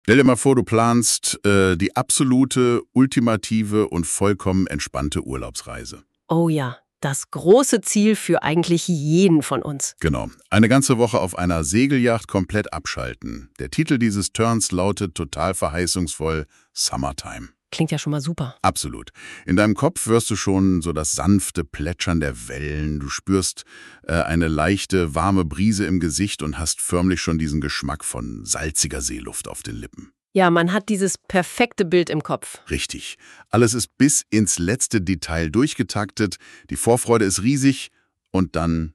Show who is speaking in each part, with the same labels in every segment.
Speaker 1: Stell dir mal vor, du planst die absolute, ultimative und vollkommen entspannte Urlaubsreise.
Speaker 2: Oh ja, das große Ziel für eigentlich jeden von uns.
Speaker 1: Genau. Eine ganze Woche auf einer Segelyacht komplett abschalten. Der Titel dieses Turns lautet total verheißungsvoll Summertime.
Speaker 2: Klingt ja schon mal super.
Speaker 1: Absolut. In deinem Kopf hörst du schon so das sanfte Plätschern der Wellen. Du spürst eine leichte, warme Brise im Gesicht und hast förmlich schon diesen Geschmack von salziger Seeluft auf den Lippen.
Speaker 2: Ja, man hat dieses perfekte Bild im Kopf.
Speaker 1: Richtig. Alles ist bis ins letzte Detail durchgetaktet. Die Vorfreude ist riesig und dann,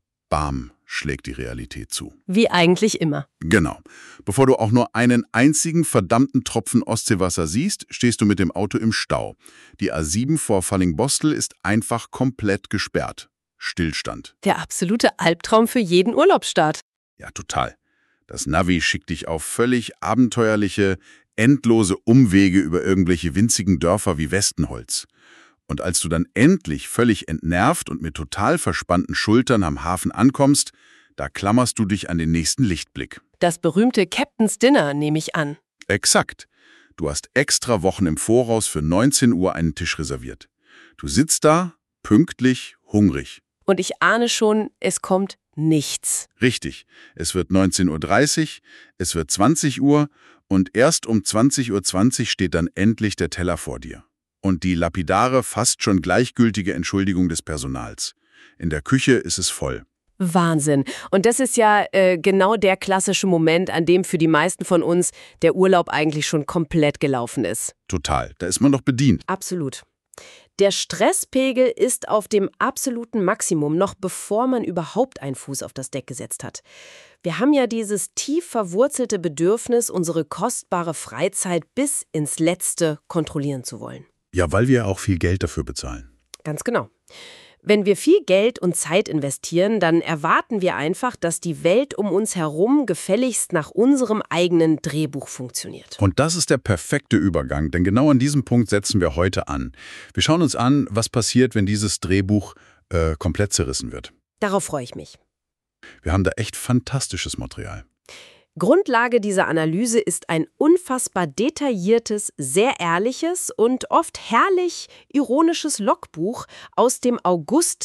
Speaker 1: bam, schlägt die Realität zu.
Speaker 2: Wie eigentlich immer.
Speaker 1: Genau. Bevor du auch nur einen einzigen verdammten Tropfen Ostseewasser siehst, stehst du mit dem Auto im Stau. Die A7 vor Fallingbostel ist einfach komplett gesperrt. Stillstand.
Speaker 2: Der absolute Albtraum für jeden Urlaubsstart.
Speaker 1: Ja, total. Das Navi schickt dich auf völlig abenteuerliche, endlose Umwege über irgendwelche winzigen Dörfer wie Westenholz. Und als du dann endlich völlig entnervt und mit total verspannten Schultern am Hafen ankommst, da klammerst du dich an den nächsten Lichtblick.
Speaker 2: Das berühmte Captain's Dinner, nehme ich an.
Speaker 1: Exakt. Du hast extra Wochen im Voraus für 19 Uhr einen Tisch reserviert. Du sitzt da, pünktlich, hungrig.
Speaker 2: Und ich ahne schon, es kommt nichts.
Speaker 1: Richtig. Es wird 19:30 Uhr, es wird 20 Uhr und erst um 20:20 Uhr steht dann endlich der Teller vor dir. Und die lapidare, fast schon gleichgültige Entschuldigung des Personals. In der Küche ist es voll.
Speaker 2: Wahnsinn. Und das ist ja genau der klassische Moment, an dem für die meisten von uns der Urlaub eigentlich schon komplett gelaufen ist.
Speaker 1: Total. Da ist man doch bedient.
Speaker 2: Absolut. Der Stresspegel ist auf dem absoluten Maximum, noch bevor man überhaupt einen Fuß auf das Deck gesetzt hat. Wir haben ja dieses tief verwurzelte Bedürfnis, unsere kostbare Freizeit bis ins Letzte kontrollieren zu wollen.
Speaker 1: Ja, weil wir auch viel Geld dafür bezahlen.
Speaker 2: Ganz genau. Wenn wir viel Geld und Zeit investieren, dann erwarten wir einfach, dass die Welt um uns herum gefälligst nach unserem eigenen Drehbuch funktioniert.
Speaker 1: Und das ist der perfekte Übergang, denn genau an diesem Punkt setzen wir heute an. Wir schauen uns an, was passiert, wenn dieses Drehbuch komplett zerrissen wird.
Speaker 2: Darauf freue ich mich.
Speaker 1: Wir haben da echt fantastisches Material.
Speaker 2: Grundlage dieser Analyse ist ein unfassbar detailliertes, sehr ehrliches und oft herrlich ironisches Logbuch aus dem August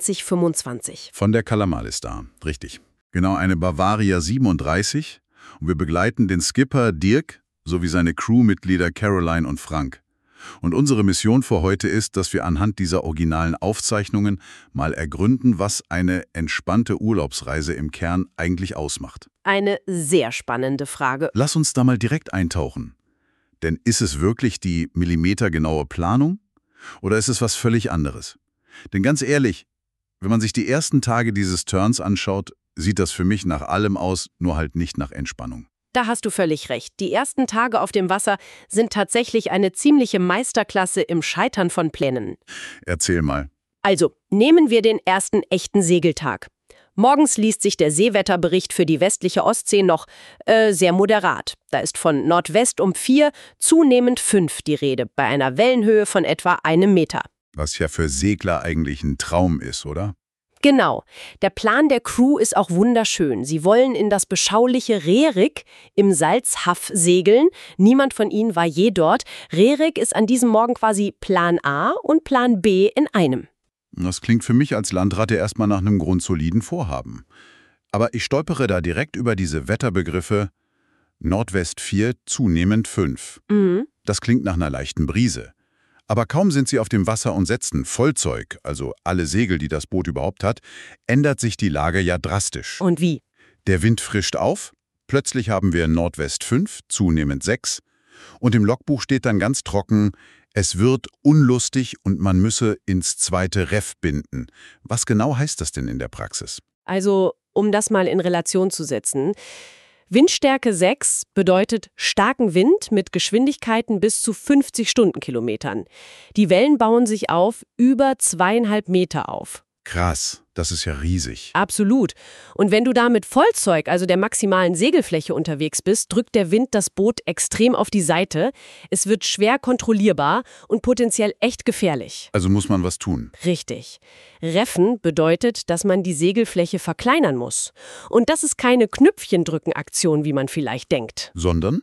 Speaker 2: 2025.
Speaker 1: Von der Kalamalis da, richtig. Genau, eine Bavaria 37. Und wir begleiten den Skipper Dirk sowie seine Crewmitglieder Caroline und Frank. Und unsere Mission für heute ist, dass wir anhand dieser originalen Aufzeichnungen mal ergründen, was eine entspannte Urlaubsreise im Kern eigentlich ausmacht.
Speaker 2: Eine sehr spannende Frage.
Speaker 1: Lass uns da mal direkt eintauchen. Denn ist es wirklich die millimetergenaue Planung? Oder ist es was völlig anderes? Denn ganz ehrlich, wenn man sich die ersten Tage dieses Turns anschaut, sieht das für mich nach allem aus, nur halt nicht nach Entspannung.
Speaker 2: Da hast du völlig recht. Die ersten Tage auf dem Wasser sind tatsächlich eine ziemliche Meisterklasse im Scheitern von Plänen.
Speaker 1: Erzähl mal.
Speaker 2: Also, nehmen wir den ersten echten Segeltag. Morgens liest sich der Seewetterbericht für die westliche Ostsee noch sehr moderat. Da ist von Nordwest um 4, zunehmend 5 die Rede, bei einer Wellenhöhe von etwa 1 Meter.
Speaker 1: Was ja für Segler eigentlich ein Traum ist, oder?
Speaker 2: Genau. Der Plan der Crew ist auch wunderschön. Sie wollen in das beschauliche Rerik im Salzhaff segeln. Niemand von ihnen war je dort. Rerik ist an diesem Morgen quasi Plan A und Plan B in einem.
Speaker 1: Das klingt für mich als Landratte erstmal nach einem grundsoliden Vorhaben. Aber ich stolpere da direkt über diese Wetterbegriffe Nordwest 4, zunehmend 5. Das klingt nach einer leichten Brise. Aber kaum sind sie auf dem Wasser und setzen Vollzeug, also alle Segel, die das Boot überhaupt hat, ändert sich die Lage ja drastisch.
Speaker 2: Und wie?
Speaker 1: Der Wind frischt auf, plötzlich haben wir Nordwest 5, zunehmend 6. Und im Logbuch steht dann ganz trocken, es wird unlustig und man müsse ins zweite Reff binden. Was genau heißt das denn in der Praxis?
Speaker 2: Also, um das mal in Relation zu setzen. Windstärke 6 bedeutet starken Wind mit Geschwindigkeiten bis zu 50 Stundenkilometern. Die Wellen bauen sich auf über 2,5 Meter auf.
Speaker 1: Krass, das ist ja riesig.
Speaker 2: Absolut. Und wenn du da mit Vollzeug, also der maximalen Segelfläche unterwegs bist, drückt der Wind das Boot extrem auf die Seite. Es wird schwer kontrollierbar und potenziell echt gefährlich.
Speaker 1: Also muss man was tun.
Speaker 2: Richtig. Reffen bedeutet, dass man die Segelfläche verkleinern muss. Und das ist keine Knöpfchendrücken-Aktion, wie man vielleicht denkt.
Speaker 1: Sondern?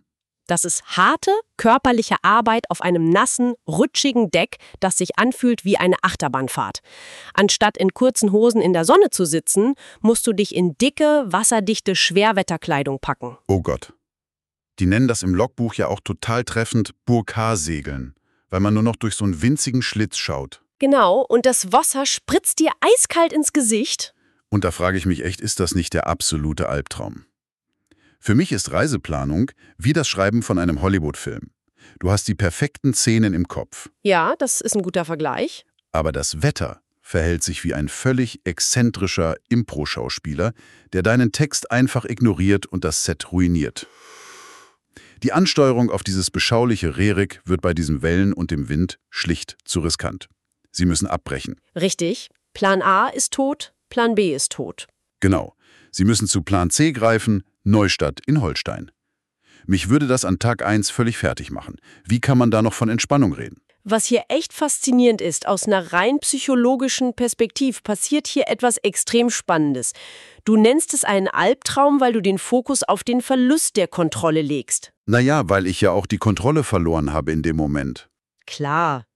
Speaker 2: Das ist harte, körperliche Arbeit auf einem nassen, rutschigen Deck, das sich anfühlt wie eine Achterbahnfahrt. Anstatt in kurzen Hosen in der Sonne zu sitzen, musst du dich in dicke, wasserdichte Schwerwetterkleidung packen.
Speaker 1: Oh Gott. Die nennen das im Logbuch ja auch total treffend Burkar-Segeln, weil man nur noch durch so einen winzigen Schlitz schaut.
Speaker 2: Genau, und das Wasser spritzt dir eiskalt ins Gesicht.
Speaker 1: Und da frage ich mich echt, ist das nicht der absolute Albtraum? Für mich ist Reiseplanung wie das Schreiben von einem Hollywood-Film. Du hast die perfekten Szenen im Kopf.
Speaker 2: Ja, das ist ein guter Vergleich.
Speaker 1: Aber das Wetter verhält sich wie ein völlig exzentrischer Impro-Schauspieler, der deinen Text einfach ignoriert und das Set ruiniert. Die Ansteuerung auf dieses beschauliche Rerik wird bei diesen Wellen und dem Wind schlicht zu riskant. Sie müssen abbrechen.
Speaker 2: Richtig. Plan A ist tot, Plan B ist tot.
Speaker 1: Genau. Sie müssen zu Plan C greifen, Neustadt in Holstein. Mich würde das an Tag 1 völlig fertig machen. Wie kann man da noch von Entspannung reden?
Speaker 2: Was hier echt faszinierend ist, aus einer rein psychologischen Perspektive passiert hier etwas extrem Spannendes. Du nennst es einen Albtraum, weil du den Fokus auf den Verlust der Kontrolle legst.
Speaker 1: Naja, weil ich ja auch die Kontrolle verloren habe in dem Moment.
Speaker 2: Klar.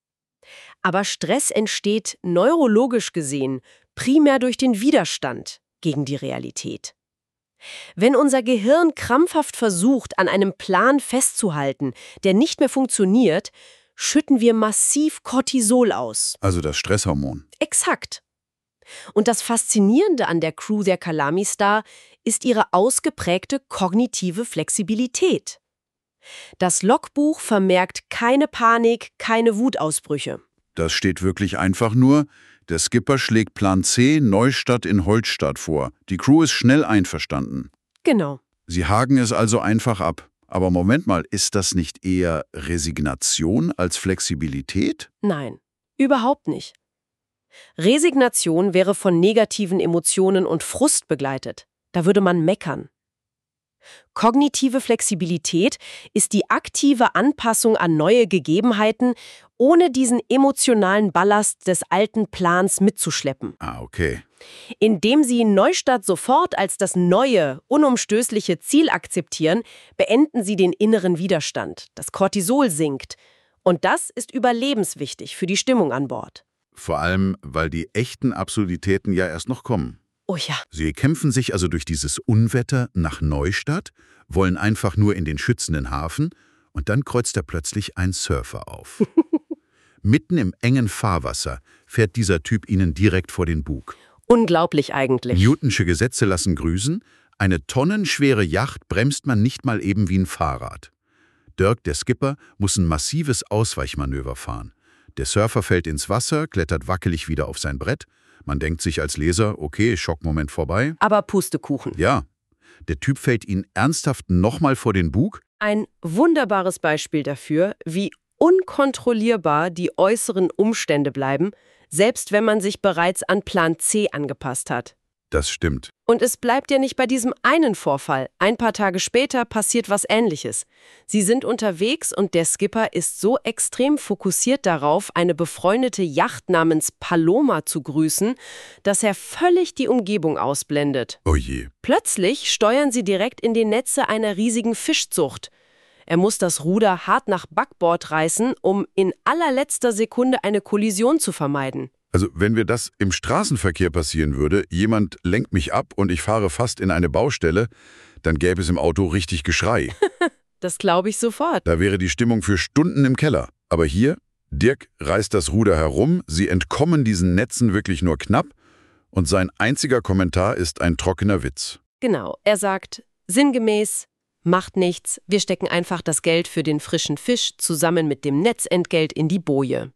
Speaker 2: Aber Stress entsteht neurologisch gesehen primär durch den Widerstand gegen die Realität. Wenn unser Gehirn krampfhaft versucht, an einem Plan festzuhalten, der nicht mehr funktioniert, schütten wir massiv Cortisol aus.
Speaker 1: Also das Stresshormon.
Speaker 2: Exakt. Und das Faszinierende an der Crew der Calami-Star ist ihre ausgeprägte kognitive Flexibilität. Das Logbuch vermerkt keine Panik, keine Wutausbrüche.
Speaker 1: Das steht wirklich einfach nur, der Skipper schlägt Plan C Neustadt in Holstadt vor. Die Crew ist schnell einverstanden.
Speaker 2: Genau.
Speaker 1: Sie haken es also einfach ab. Aber Moment mal, ist das nicht eher Resignation als Flexibilität?
Speaker 2: Nein, überhaupt nicht. Resignation wäre von negativen Emotionen und Frust begleitet. Da würde man meckern. Kognitive Flexibilität ist die aktive Anpassung an neue Gegebenheiten, ohne diesen emotionalen Ballast des alten Plans mitzuschleppen.
Speaker 1: Ah, okay.
Speaker 2: Indem Sie Neustadt sofort als das neue, unumstößliche Ziel akzeptieren, beenden Sie den inneren Widerstand. Das Cortisol sinkt. Und das ist überlebenswichtig für die Stimmung an Bord.
Speaker 1: Vor allem, weil die echten Absurditäten ja erst noch kommen.
Speaker 2: Oh ja.
Speaker 1: Sie kämpfen sich also durch dieses Unwetter nach Neustadt, wollen einfach nur in den schützenden Hafen und dann kreuzt da plötzlich ein Surfer auf. Mitten im engen Fahrwasser fährt dieser Typ ihnen direkt vor den Bug.
Speaker 2: Unglaublich eigentlich.
Speaker 1: Newtonsche Gesetze lassen grüßen, eine tonnenschwere Yacht bremst man nicht mal eben wie ein Fahrrad. Dirk, der Skipper, muss ein massives Ausweichmanöver fahren. Der Surfer fällt ins Wasser, klettert wackelig wieder auf sein Brett. Man denkt sich als Leser, okay, Schockmoment vorbei.
Speaker 2: Aber Pustekuchen.
Speaker 1: Ja, der Typ fällt ihnen ernsthaft nochmal vor den Bug.
Speaker 2: Ein wunderbares Beispiel dafür, wie unkontrollierbar die äußeren Umstände bleiben, selbst wenn man sich bereits an Plan C angepasst hat.
Speaker 1: Das stimmt.
Speaker 2: Und es bleibt ja nicht bei diesem einen Vorfall. Ein paar Tage später passiert was Ähnliches. Sie sind unterwegs und der Skipper ist so extrem fokussiert darauf, eine befreundete Yacht namens Paloma zu grüßen, dass er völlig die Umgebung ausblendet.
Speaker 1: Oh je.
Speaker 2: Plötzlich steuern sie direkt in die Netze einer riesigen Fischzucht. Er muss das Ruder hart nach Backbord reißen, um in allerletzter Sekunde eine Kollision zu vermeiden.
Speaker 1: Also wenn mir das im Straßenverkehr passieren würde, jemand lenkt mich ab und ich fahre fast in eine Baustelle, dann gäbe es im Auto richtig Geschrei.
Speaker 2: Das glaube ich sofort.
Speaker 1: Da wäre die Stimmung für Stunden im Keller. Aber hier, Dirk reißt das Ruder herum, sie entkommen diesen Netzen wirklich nur knapp und sein einziger Kommentar ist ein trockener Witz.
Speaker 2: Genau, er sagt sinngemäß, macht nichts, wir stecken einfach das Geld für den frischen Fisch zusammen mit dem Netzentgelt in die Boje.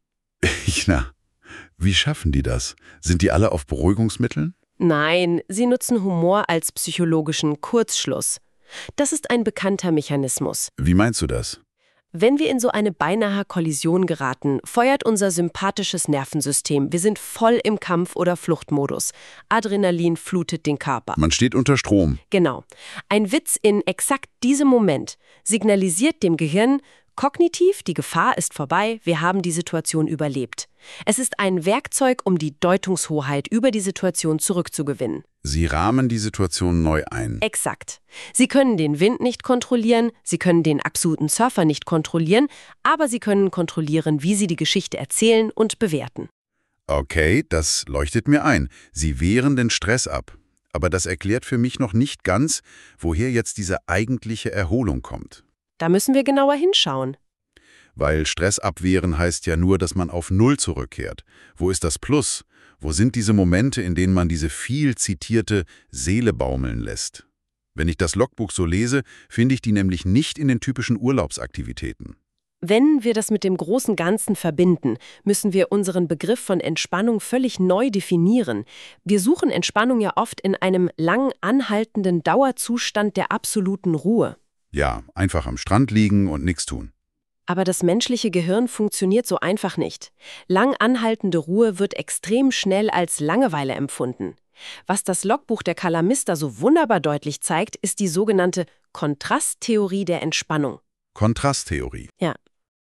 Speaker 1: Na, wie schaffen die das? Sind die alle auf Beruhigungsmitteln?
Speaker 2: Nein, sie nutzen Humor als psychologischen Kurzschluss. Das ist ein bekannter Mechanismus.
Speaker 1: Wie meinst du das?
Speaker 2: Wenn wir in so eine beinahe Kollision geraten, feuert unser sympathisches Nervensystem. Wir sind voll im Kampf- oder Fluchtmodus. Adrenalin flutet den Körper.
Speaker 1: Man steht unter Strom.
Speaker 2: Genau. Ein Witz in exakt diesem Moment signalisiert dem Gehirn, Kognitiv, die Gefahr ist vorbei, wir haben die Situation überlebt. Es ist ein Werkzeug, um die Deutungshoheit über die Situation zurückzugewinnen.
Speaker 1: Sie rahmen die Situation neu ein.
Speaker 2: Exakt. Sie können den Wind nicht kontrollieren, Sie können den absoluten Surfer nicht kontrollieren, aber Sie können kontrollieren, wie Sie die Geschichte erzählen und bewerten.
Speaker 1: Okay, das leuchtet mir ein. Sie wehren den Stress ab. Aber das erklärt für mich noch nicht ganz, woher jetzt diese eigentliche Erholung kommt.
Speaker 2: Da müssen wir genauer hinschauen.
Speaker 1: Weil Stress abwehren heißt ja nur, dass man auf Null zurückkehrt. Wo ist das Plus? Wo sind diese Momente, in denen man diese viel zitierte Seele baumeln lässt? Wenn ich das Logbuch so lese, finde ich die nämlich nicht in den typischen Urlaubsaktivitäten.
Speaker 2: Wenn wir das mit dem großen Ganzen verbinden, müssen wir unseren Begriff von Entspannung völlig neu definieren. Wir suchen Entspannung ja oft in einem lang anhaltenden Dauerzustand der absoluten Ruhe.
Speaker 1: Ja, einfach am Strand liegen und nichts tun.
Speaker 2: Aber das menschliche Gehirn funktioniert so einfach nicht. Lang anhaltende Ruhe wird extrem schnell als Langeweile empfunden. Was das Logbuch der Kalamista so wunderbar deutlich zeigt, ist die sogenannte Kontrasttheorie der Entspannung.
Speaker 1: Kontrasttheorie.
Speaker 2: Ja.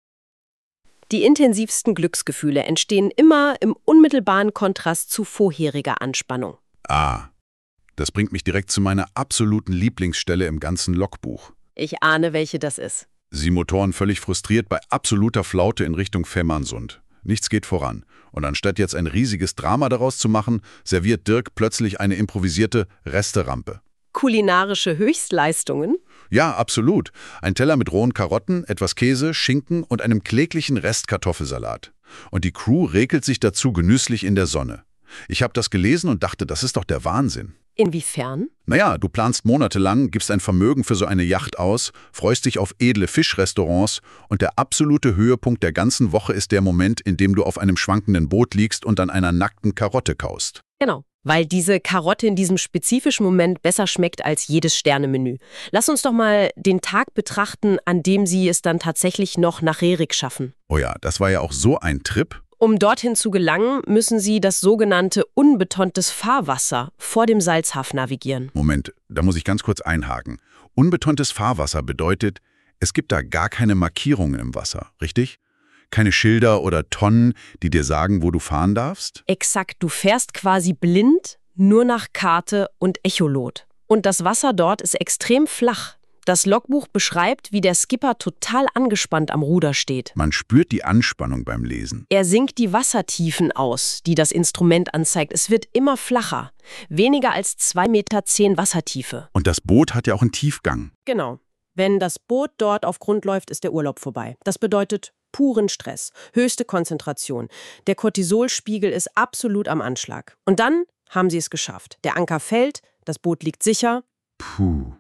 Speaker 2: Die intensivsten Glücksgefühle entstehen immer im unmittelbaren Kontrast zu vorheriger Anspannung.
Speaker 1: Ah, das bringt mich direkt zu meiner absoluten Lieblingsstelle im ganzen Logbuch.
Speaker 2: Ich ahne, welche das ist.
Speaker 1: Sie motoren völlig frustriert bei absoluter Flaute in Richtung Fehmarnsund. Nichts geht voran. Und anstatt jetzt ein riesiges Drama daraus zu machen, serviert Dirk plötzlich eine improvisierte Resterampe.
Speaker 2: Kulinarische Höchstleistungen?
Speaker 1: Ja, absolut. Ein Teller mit rohen Karotten, etwas Käse, Schinken und einem kläglichen Rest Kartoffelsalat. Und die Crew räkelt sich dazu genüsslich in der Sonne. Ich habe das gelesen und dachte, das ist doch der Wahnsinn.
Speaker 2: Inwiefern?
Speaker 1: Naja, du planst monatelang, gibst ein Vermögen für so eine Yacht aus, freust dich auf edle Fischrestaurants und der absolute Höhepunkt der ganzen Woche ist der Moment, in dem du auf einem schwankenden Boot liegst und an einer nackten Karotte kaust.
Speaker 2: Genau, weil diese Karotte in diesem spezifischen Moment besser schmeckt als jedes Sternemenü. Lass uns doch mal den Tag betrachten, an dem sie es dann tatsächlich noch nach Rerik schaffen.
Speaker 1: Oh ja, das war ja auch so ein Trip.
Speaker 2: Um dorthin zu gelangen, müssen sie das sogenannte unbetontes Fahrwasser vor dem Salzhafen navigieren.
Speaker 1: Moment, da muss ich ganz kurz einhaken. Unbetontes Fahrwasser bedeutet, es gibt da gar keine Markierungen im Wasser, richtig? Keine Schilder oder Tonnen, die dir sagen, wo du fahren darfst?
Speaker 2: Exakt, du fährst quasi blind, nur nach Karte und Echolot. Und das Wasser dort ist extrem flach. Das Logbuch beschreibt, wie der Skipper total angespannt am Ruder steht.
Speaker 1: Man spürt die Anspannung beim Lesen.
Speaker 2: Er sinkt die Wassertiefen aus, die das Instrument anzeigt. Es wird immer flacher. Weniger als 2,10 Meter Wassertiefe.
Speaker 1: Und das Boot hat ja auch einen Tiefgang.
Speaker 2: Genau. Wenn das Boot dort auf Grund läuft, ist der Urlaub vorbei. Das bedeutet puren Stress, höchste Konzentration. Der Cortisolspiegel ist absolut am Anschlag. Und dann haben sie es geschafft. Der Anker fällt, das Boot liegt sicher.
Speaker 1: Puh.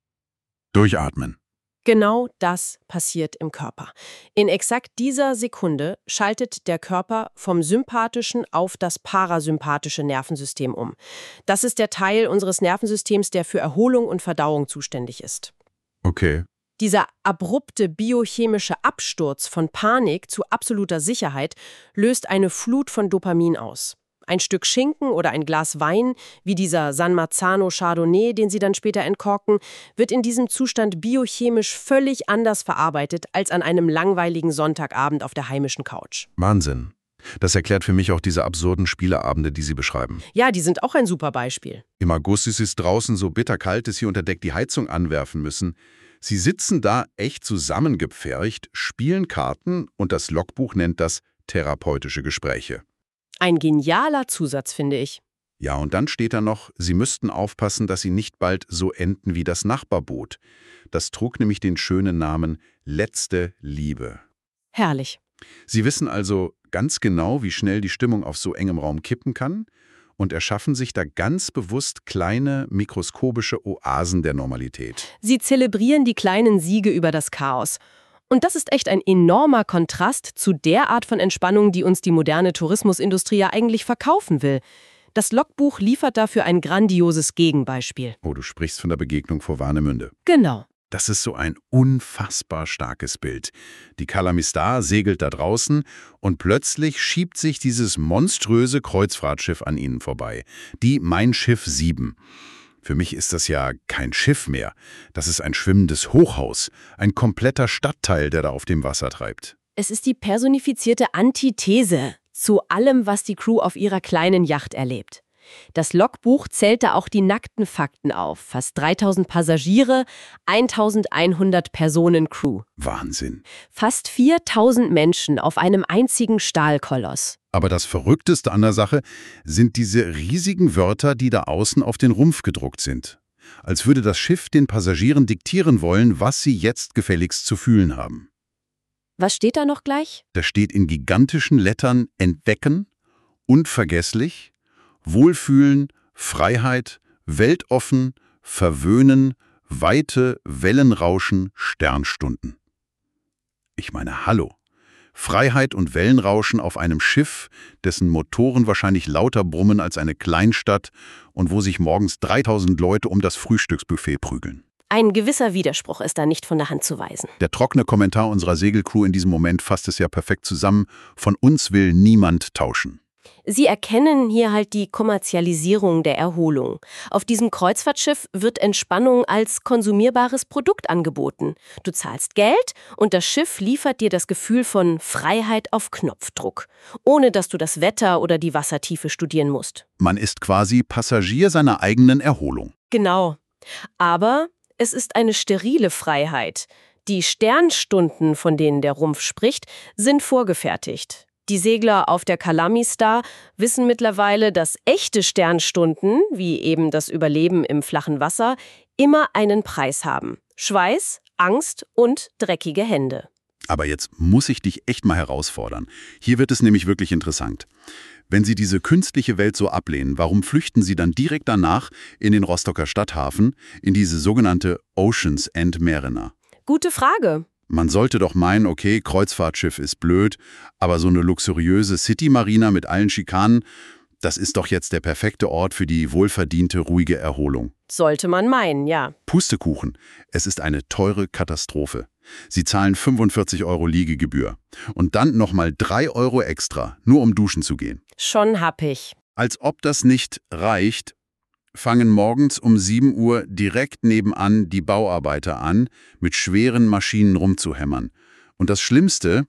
Speaker 1: Durchatmen.
Speaker 2: Genau das passiert im Körper. In exakt dieser Sekunde schaltet der Körper vom sympathischen auf das parasympathische Nervensystem um. Das ist der Teil unseres Nervensystems, der für Erholung und Verdauung zuständig ist.
Speaker 1: Okay.
Speaker 2: Dieser abrupte biochemische Absturz von Panik zu absoluter Sicherheit löst eine Flut von Dopamin aus. Ein Stück Schinken oder ein Glas Wein, wie dieser San Marzano Chardonnay, den sie dann später entkorken, wird in diesem Zustand biochemisch völlig anders verarbeitet als an einem langweiligen Sonntagabend auf der heimischen Couch.
Speaker 1: Wahnsinn. Das erklärt für mich auch diese absurden Spieleabende, die Sie beschreiben.
Speaker 2: Ja, die sind auch ein super Beispiel.
Speaker 1: Im August ist es draußen so bitterkalt, dass Sie unter Deck die Heizung anwerfen müssen. Sie sitzen da echt zusammengepfercht, spielen Karten und das Logbuch nennt das therapeutische Gespräche.
Speaker 2: Ein genialer Zusatz, finde ich.
Speaker 1: Ja, und dann steht da noch, Sie müssten aufpassen, dass Sie nicht bald so enden wie das Nachbarboot. Das trug nämlich den schönen Namen Letzte Liebe.
Speaker 2: Herrlich.
Speaker 1: Sie wissen also ganz genau, wie schnell die Stimmung auf so engem Raum kippen kann und erschaffen sich da ganz bewusst kleine, mikroskopische Oasen der Normalität.
Speaker 2: Sie zelebrieren die kleinen Siege über das Chaos. Und das ist echt ein enormer Kontrast zu der Art von Entspannung, die uns die moderne Tourismusindustrie ja eigentlich verkaufen will. Das Logbuch liefert dafür ein grandioses Gegenbeispiel.
Speaker 1: Oh, du sprichst von der Begegnung vor Warnemünde.
Speaker 2: Genau.
Speaker 1: Das ist so ein unfassbar starkes Bild. Die Kalamista segelt da draußen und plötzlich schiebt sich dieses monströse Kreuzfahrtschiff an ihnen vorbei. Die Mein Schiff 7. Für mich ist das ja kein Schiff mehr. Das ist ein schwimmendes Hochhaus, ein kompletter Stadtteil, der da auf dem Wasser treibt.
Speaker 2: Es ist die personifizierte Antithese zu allem, was die Crew auf ihrer kleinen Yacht erlebt. Das Logbuch zählt da auch die nackten Fakten auf. Fast 3000 Passagiere, 1100 Personen Crew.
Speaker 1: Wahnsinn.
Speaker 2: Fast 4000 Menschen auf einem einzigen Stahlkoloss.
Speaker 1: Aber das Verrückteste an der Sache sind diese riesigen Wörter, die da außen auf den Rumpf gedruckt sind. Als würde das Schiff den Passagieren diktieren wollen, was sie jetzt gefälligst zu fühlen haben.
Speaker 2: Was steht da noch gleich?
Speaker 1: Da steht in gigantischen Lettern Entdecken, unvergesslich, Wohlfühlen, Freiheit, weltoffen, verwöhnen, Weite, Wellenrauschen, Sternstunden. Ich meine, hallo. Freiheit und Wellenrauschen auf einem Schiff, dessen Motoren wahrscheinlich lauter brummen als eine Kleinstadt und wo sich morgens 3000 Leute um das Frühstücksbuffet prügeln.
Speaker 2: Ein gewisser Widerspruch ist da nicht von der Hand zu weisen.
Speaker 1: Der trockene Kommentar unserer Segelcrew in diesem Moment fasst es ja perfekt zusammen. Von uns will niemand tauschen.
Speaker 2: Sie erkennen hier halt die Kommerzialisierung der Erholung. Auf diesem Kreuzfahrtschiff wird Entspannung als konsumierbares Produkt angeboten. Du zahlst Geld und das Schiff liefert dir das Gefühl von Freiheit auf Knopfdruck, ohne dass du das Wetter oder die Wassertiefe studieren musst.
Speaker 1: Man ist quasi Passagier seiner eigenen Erholung.
Speaker 2: Genau. Aber es ist eine sterile Freiheit. Die Sternstunden, von denen der Rumpf spricht, sind vorgefertigt. Die Segler auf der Calami Star wissen mittlerweile, dass echte Sternstunden, wie eben das Überleben im flachen Wasser, immer einen Preis haben. Schweiß, Angst und dreckige Hände.
Speaker 1: Aber jetzt muss ich dich echt mal herausfordern. Hier wird es nämlich wirklich interessant. Wenn Sie diese künstliche Welt so ablehnen, warum flüchten Sie dann direkt danach in den Rostocker Stadthafen, in diese sogenannte Ocean's End Marina?
Speaker 2: Gute Frage.
Speaker 1: Man sollte doch meinen, okay, Kreuzfahrtschiff ist blöd, aber so eine luxuriöse City-Marina mit allen Schikanen, das ist doch jetzt der perfekte Ort für die wohlverdiente, ruhige Erholung.
Speaker 2: Sollte man meinen, ja.
Speaker 1: Pustekuchen, es ist eine teure Katastrophe. Sie zahlen 45 € Liegegebühr und dann nochmal 3 € extra, nur um duschen zu gehen.
Speaker 2: Schon happig.
Speaker 1: Als ob das nicht reicht, fangen morgens um 7 Uhr direkt nebenan die Bauarbeiter an, mit schweren Maschinen rumzuhämmern. Und das Schlimmste,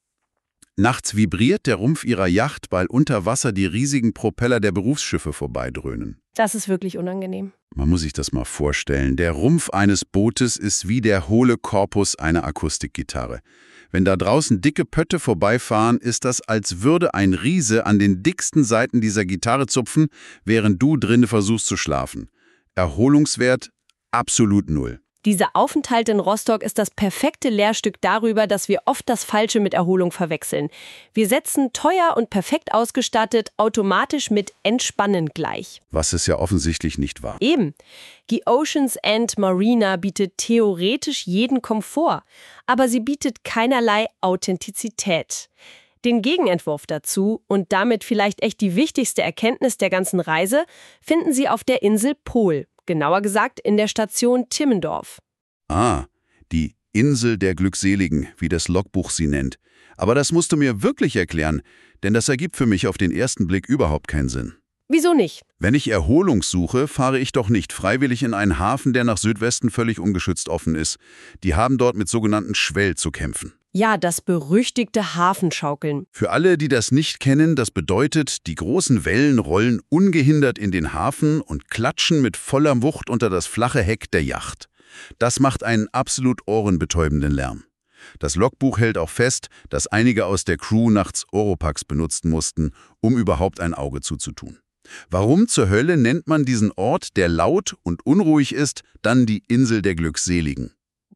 Speaker 1: nachts vibriert der Rumpf ihrer Yacht, weil unter Wasser die riesigen Propeller der Berufsschiffe vorbeidröhnen.
Speaker 2: Das ist wirklich unangenehm.
Speaker 1: Man muss sich das mal vorstellen. Der Rumpf eines Bootes ist wie der hohle Korpus einer Akustikgitarre. Wenn da draußen dicke Pötte vorbeifahren, ist das, als würde ein Riese an den dicksten Seiten dieser Gitarre zupfen, während du drinnen versuchst zu schlafen. Erholungswert absolut 0.
Speaker 2: Dieser Aufenthalt in Rostock ist das perfekte Lehrstück darüber, dass wir oft das Falsche mit Erholung verwechseln. Wir setzen teuer und perfekt ausgestattet automatisch mit Entspannen gleich.
Speaker 1: Was es ja offensichtlich nicht war.
Speaker 2: Eben. Die Ocean's End Marina bietet theoretisch jeden Komfort, aber sie bietet keinerlei Authentizität. Den Gegenentwurf dazu und damit vielleicht echt die wichtigste Erkenntnis der ganzen Reise finden Sie auf der Insel Pol. Genauer gesagt in der Station Timmendorf.
Speaker 1: Ah, die Insel der Glückseligen, wie das Logbuch sie nennt. Aber das musst du mir wirklich erklären, denn das ergibt für mich auf den ersten Blick überhaupt keinen Sinn.
Speaker 2: Wieso nicht?
Speaker 1: Wenn ich Erholung suche, fahre ich doch nicht freiwillig in einen Hafen, der nach Südwesten völlig ungeschützt offen ist. Die haben dort mit sogenannten Schwell zu kämpfen.
Speaker 2: Ja, das berüchtigte Hafenschaukeln.
Speaker 1: Für alle, die das nicht kennen, das bedeutet, die großen Wellen rollen ungehindert in den Hafen und klatschen mit voller Wucht unter das flache Heck der Yacht. Das macht einen absolut ohrenbetäubenden Lärm. Das Logbuch hält auch fest, dass einige aus der Crew nachts Oropax benutzen mussten, um überhaupt ein Auge zuzutun. Warum zur Hölle nennt man diesen Ort, der laut und unruhig ist, dann die Insel der Glückseligen?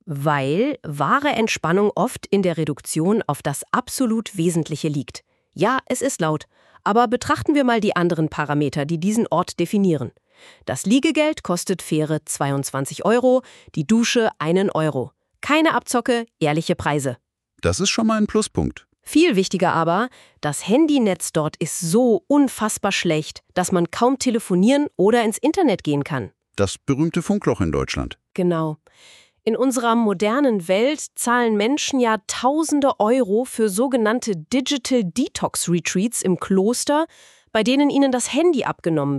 Speaker 2: Weil wahre Entspannung oft in der Reduktion auf das absolut Wesentliche liegt. Ja, es ist laut, aber betrachten wir mal die anderen Parameter, die diesen Ort definieren. Das Liegegeld kostet faire 22 €, die Dusche 1 €. Keine Abzocke, ehrliche Preise.
Speaker 1: Das ist schon mal ein Pluspunkt.
Speaker 2: Viel wichtiger aber, das Handynetz dort ist so unfassbar schlecht, dass man kaum telefonieren oder ins Internet gehen kann.
Speaker 1: Das berühmte Funkloch in Deutschland.
Speaker 2: Genau. In unserer modernen Welt zahlen Menschen ja Tausende € für sogenannte Digital Detox Retreats im Kloster, bei denen ihnen das Handy abgenommen wird.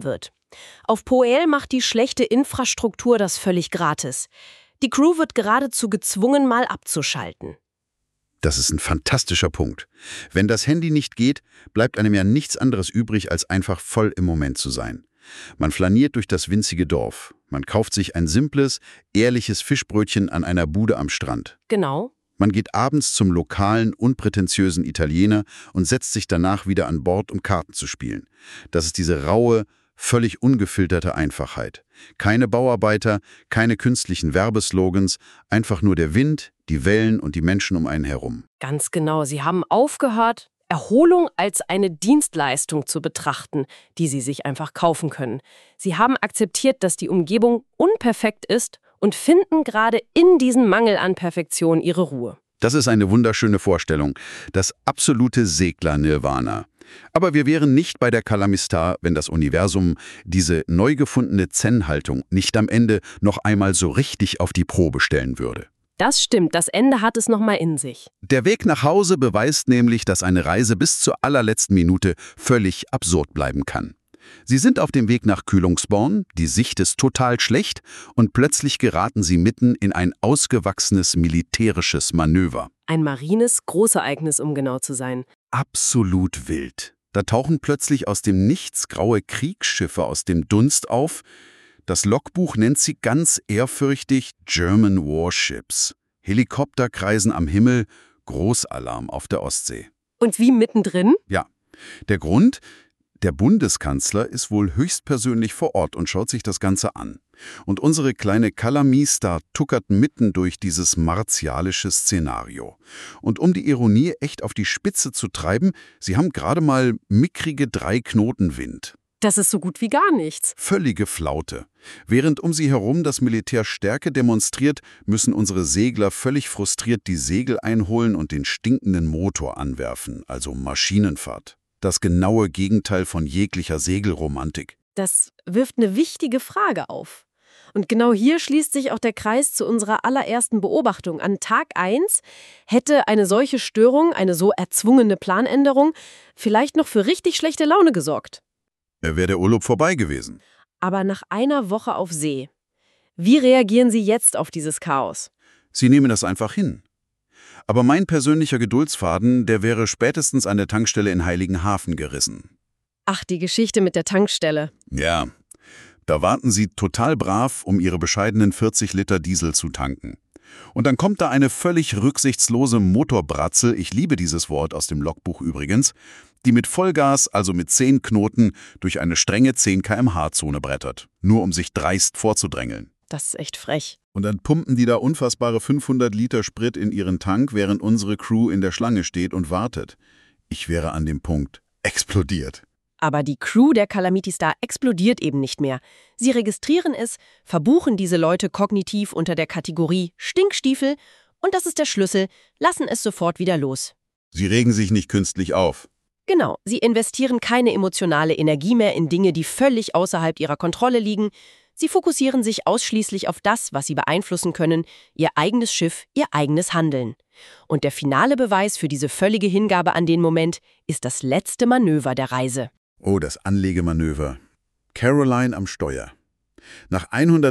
Speaker 2: Auf Poel macht die schlechte Infrastruktur das völlig gratis. Die Crew wird geradezu gezwungen, mal abzuschalten.
Speaker 1: Das ist ein fantastischer Punkt. Wenn das Handy nicht geht, bleibt einem ja nichts anderes übrig, als einfach voll im Moment zu sein. Man flaniert durch das winzige Dorf. Man kauft sich ein simples, ehrliches Fischbrötchen an einer Bude am Strand.
Speaker 2: Genau.
Speaker 1: Man geht abends zum lokalen, unprätentiösen Italiener und setzt sich danach wieder an Bord, um Karten zu spielen. Das ist diese raue, völlig ungefilterte Einfachheit. Keine Bauarbeiter, keine künstlichen Werbeslogans, einfach nur der Wind, die Wellen und die Menschen um einen herum.
Speaker 2: Ganz genau. Sie haben aufgehört, Erholung als eine Dienstleistung zu betrachten, die Sie sich einfach kaufen können. Sie haben akzeptiert, dass die Umgebung unperfekt ist und finden gerade in diesem Mangel an Perfektion ihre Ruhe.
Speaker 1: Das ist eine wunderschöne Vorstellung. Das absolute Segler-Nirvana. Aber wir wären nicht bei der Calamistar, wenn das Universum diese neu gefundene Zen-Haltung nicht am Ende noch einmal so richtig auf die Probe stellen würde.
Speaker 2: Das stimmt, das Ende hat es nochmal in sich.
Speaker 1: Der Weg nach Hause beweist nämlich, dass eine Reise bis zur allerletzten Minute völlig absurd bleiben kann. Sie sind auf dem Weg nach Kühlungsborn, die Sicht ist total schlecht und plötzlich geraten sie mitten in ein ausgewachsenes militärisches Manöver.
Speaker 2: Ein marines Großereignis, um genau zu sein.
Speaker 1: Absolut wild. Da tauchen plötzlich aus dem Nichts graue Kriegsschiffe aus dem Dunst auf. Das Logbuch nennt sie ganz ehrfürchtig German Warships. Helikopter kreisen am Himmel, Großalarm auf der Ostsee.
Speaker 2: Und wie mittendrin?
Speaker 1: Ja, der Grund? Der Bundeskanzler ist wohl höchstpersönlich vor Ort und schaut sich das Ganze an. Und unsere kleine Calamistar tuckert mitten durch dieses martialische Szenario. Und um die Ironie echt auf die Spitze zu treiben, sie haben gerade mal mickrige 3 Knoten Wind.
Speaker 2: Das ist so gut wie gar nichts.
Speaker 1: Völlige Flaute. Während um sie herum das Militär Stärke demonstriert, müssen unsere Segler völlig frustriert die Segel einholen und den stinkenden Motor anwerfen, also Maschinenfahrt. Das genaue Gegenteil von jeglicher Segelromantik.
Speaker 2: Das wirft eine wichtige Frage auf. Und genau hier schließt sich auch der Kreis zu unserer allerersten Beobachtung. An Tag 1 hätte eine solche Störung, eine so erzwungene Planänderung, vielleicht noch für richtig schlechte Laune gesorgt.
Speaker 1: Wäre der Urlaub vorbei gewesen.
Speaker 2: Aber nach einer Woche auf See, wie reagieren Sie jetzt auf dieses Chaos?
Speaker 1: Sie nehmen das einfach hin. Aber mein persönlicher Geduldsfaden, der wäre spätestens an der Tankstelle in Heiligenhafen gerissen.
Speaker 2: Ach, die Geschichte mit der Tankstelle.
Speaker 1: Ja, da warten Sie total brav, um Ihre bescheidenen 40 Liter Diesel zu tanken. Und dann kommt da eine völlig rücksichtslose Motorbratzel, ich liebe dieses Wort aus dem Logbuch übrigens, die mit Vollgas, also mit 10 Knoten, durch eine strenge 10 km/h-Zone brettert, nur um sich dreist vorzudrängeln.
Speaker 2: Das ist echt frech.
Speaker 1: Und dann pumpen die da unfassbare 500 Liter Sprit in ihren Tank, während unsere Crew in der Schlange steht und wartet. Ich wäre an dem Punkt explodiert.
Speaker 2: Aber die Crew der Calamistar explodiert eben nicht mehr. Sie registrieren es, verbuchen diese Leute kognitiv unter der Kategorie Stinkstiefel und das ist der Schlüssel, lassen es sofort wieder los.
Speaker 1: Sie regen sich nicht künstlich auf.
Speaker 2: Genau, sie investieren keine emotionale Energie mehr in Dinge, die völlig außerhalb ihrer Kontrolle liegen. Sie fokussieren sich ausschließlich auf das, was sie beeinflussen können, ihr eigenes Schiff, ihr eigenes Handeln. Und der finale Beweis für diese völlige Hingabe an den Moment ist das letzte Manöver der Reise.
Speaker 1: Oh, das Anlegemanöver. Caroline am Steuer. Nach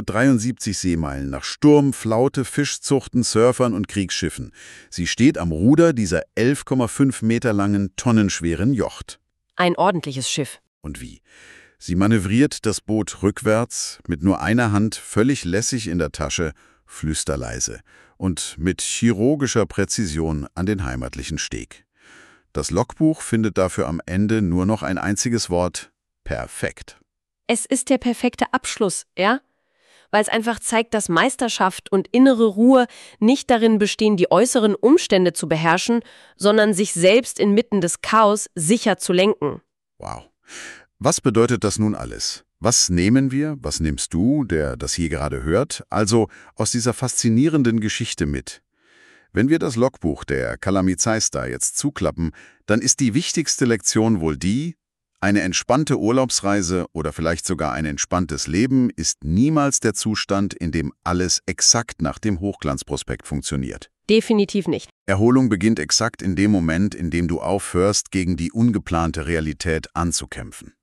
Speaker 1: 173 Seemeilen, nach Sturm, Flaute, Fischzuchten, Surfern und Kriegsschiffen. Sie steht am Ruder dieser 11,5 Meter langen, tonnenschweren Yacht.
Speaker 2: Ein ordentliches Schiff.
Speaker 1: Und wie? Sie manövriert das Boot rückwärts, mit nur einer Hand völlig lässig in der Tasche, flüsterleise und mit chirurgischer Präzision an den heimatlichen Steg. Das Logbuch findet dafür am Ende nur noch ein einziges Wort: perfekt.
Speaker 2: Es ist der perfekte Abschluss, ja? Weil es einfach zeigt, dass Meisterschaft und innere Ruhe nicht darin bestehen, die äußeren Umstände zu beherrschen, sondern sich selbst inmitten des Chaos sicher zu lenken.
Speaker 1: Wow. Was bedeutet das nun alles? Was nehmen wir, was nimmst du, der das hier gerade hört, also aus dieser faszinierenden Geschichte mit? Wenn wir das Logbuch der Calamistar jetzt zuklappen, dann ist die wichtigste Lektion wohl die: Eine entspannte Urlaubsreise oder vielleicht sogar ein entspanntes Leben ist niemals der Zustand, in dem alles exakt nach dem Hochglanzprospekt funktioniert.
Speaker 2: Definitiv nicht.
Speaker 1: Erholung beginnt exakt in dem Moment, in dem du aufhörst, gegen die ungeplante Realität anzukämpfen.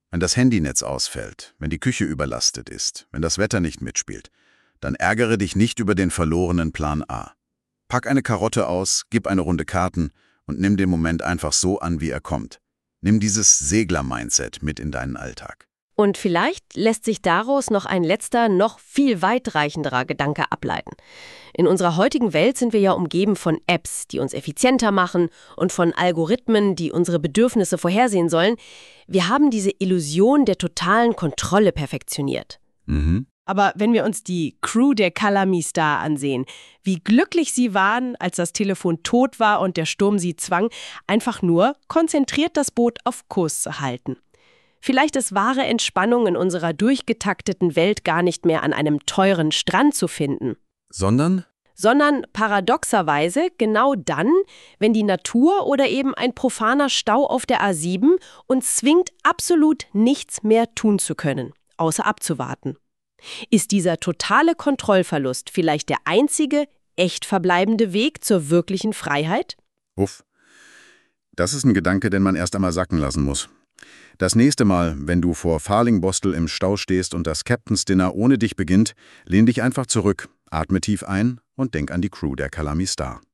Speaker 1: Wenn das Handynetz ausfällt, wenn die Küche überlastet ist, wenn das Wetter nicht mitspielt, dann ärgere dich nicht über den verlorenen Plan A. Pack eine Karotte aus, gib eine Runde Karten und nimm den Moment einfach so an, wie er kommt. Nimm dieses Segler-Mindset mit in deinen Alltag.
Speaker 2: Und vielleicht lässt sich daraus noch ein letzter, noch viel weitreichenderer Gedanke ableiten. In unserer heutigen Welt sind wir ja umgeben von Apps, die uns effizienter machen und von Algorithmen, die unsere Bedürfnisse vorhersehen sollen. Wir haben diese Illusion der totalen Kontrolle perfektioniert. Aber wenn wir uns die Crew der Calamy Star ansehen, wie glücklich sie waren, als das Telefon tot war und der Sturm sie zwang, einfach nur konzentriert das Boot auf Kurs zu halten. Vielleicht ist wahre Entspannung in unserer durchgetakteten Welt gar nicht mehr an einem teuren Strand zu finden.
Speaker 1: Sondern
Speaker 2: paradoxerweise genau dann, wenn die Natur oder eben ein profaner Stau auf der A7 uns zwingt, absolut nichts mehr tun zu können, außer abzuwarten. Ist dieser totale Kontrollverlust vielleicht der einzige, echt verbleibende Weg zur wirklichen Freiheit?
Speaker 1: Uff, das ist ein Gedanke, den man erst einmal sacken lassen muss. Das nächste Mal, wenn du vor Farlingbostel im Stau stehst und das Captain's Dinner ohne dich beginnt, lehn dich einfach zurück, atme tief ein und denk an die Crew der Calamy Star.